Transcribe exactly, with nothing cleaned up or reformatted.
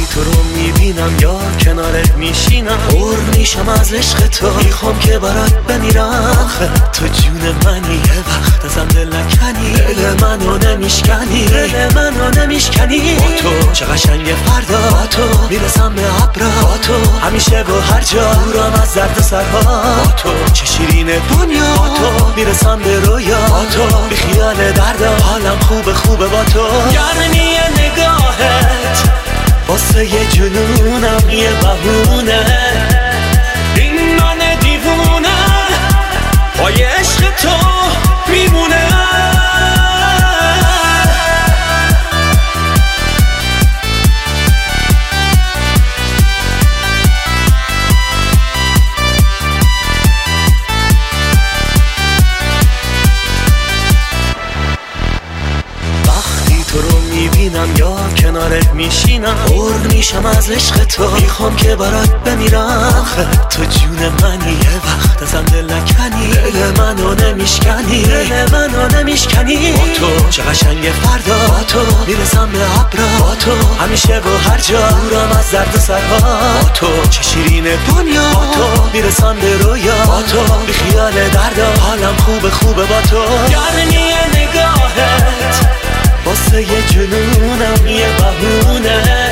تو رو میبینم یا کنارت میشینم، اور میشم از عشق تو، میخوام که برات بمیرم. آخه تو جون منی، یه وقت ازم دل نکنی، دل منو نمیشکنی، دل منو نمیشکنی. با تو چه قشنگه فردا، با تو میرسم به ابرا، با تو همیشه و هر جا دورم از درد سرها، با تو چه شیرینه دنیا، با تو میرسم به رویا، با تو بی خیال دردا، حالم خوبه خوبه با تو. گرمی نگاهت واسه یه جنونم یه بهونه، این من دیوونه پای عشق تو میمونه. تو رو میبینم یا کنارت میشینم، اور میشم از عشق تو، میخوام که برات بمیرم. آخه تو جون منی، یه وقت ازم دل نکنی، دل منو نمیشکنی، دل منو نمیشکنی. با تو چه قشنگه فردا، با تو میرسم به ابرا، با تو همیشه و هر جا دورم از درد سرها، با تو چه شیرینه دنیا، با تو میرسم به رویا، با تو بی خیال دردا، حالم خوبه خوبه با تو. گرمی نگاهت واسه یه جنونم یه بهونه،